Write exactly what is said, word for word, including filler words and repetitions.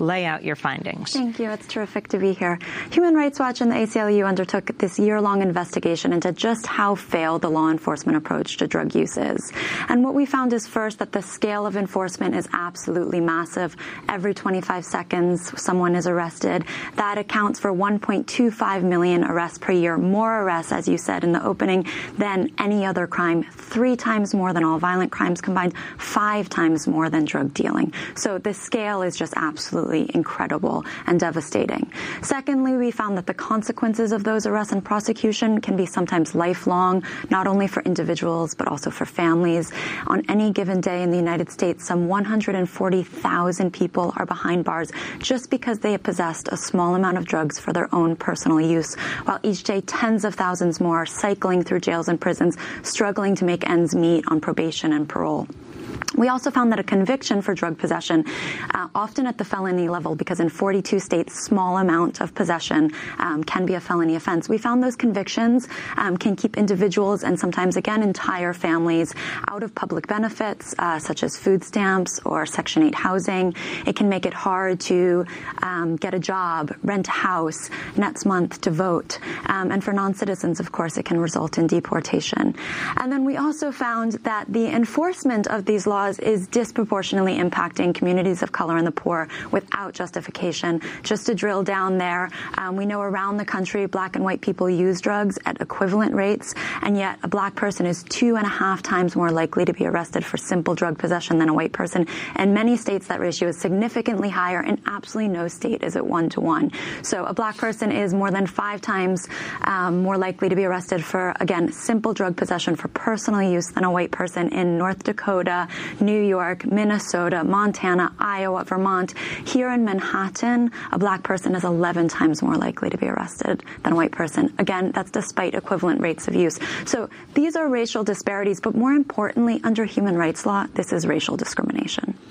lay out your findings. Thank you. It's terrific to be here. Human Rights Watch and the A C L U undertook this year-long investigation into just how failed the law enforcement approach to drug use is. And what we found is, first, that the scale of enforcement is absolutely massive. Every twenty-five seconds, someone is arrested. That accounts for one point two five million arrests per year, more arrests, as you said in the opening, than any other crime, three times more than all violent crimes combined, five times more than drug dealing. So the scale is just absolutely incredible and devastating. Secondly, we found that the consequences of those arrests and prosecution can be sometimes lifelong, not only for individuals, but also for families. On any given day in the United States, some one hundred forty thousand people are behind bars just because they have possessed a small amount of drugs for their own personal use, while each day tens of thousands more are cycling through jails and prisons, struggling to make ends meet on probation and parole. We also found that a conviction for drug possession, uh, often at the felony level, because in forty-two states, small amount of possession um, can be a felony offense. We found those convictions um, can keep individuals and sometimes, again, entire families out of public benefits, uh, such as food stamps or Section eight housing. It can make it hard to um, get a job, rent a house, next month to vote. Um, and for non-citizens, of course, it can result in deportation. And then we also found that the enforcement of these laws is disproportionately impacting communities of color and the poor without justification. Just to drill down there, um, we know around the country black and white people use drugs at equivalent rates, and yet a black person is two and a half times more likely to be arrested for simple drug possession than a white person. In many states, that ratio is significantly higher. In absolutely no state is it one to one. So a black person is more than five times um, more likely to be arrested for, again, simple drug possession for personal use than a white person in North Dakota, New York, Minnesota, Montana, Iowa, Vermont. Here in Manhattan, a black person is eleven times more likely to be arrested than a white person. Again, that's despite equivalent rates of use. So these are racial disparities, but more importantly, under human rights law, this is racial discrimination.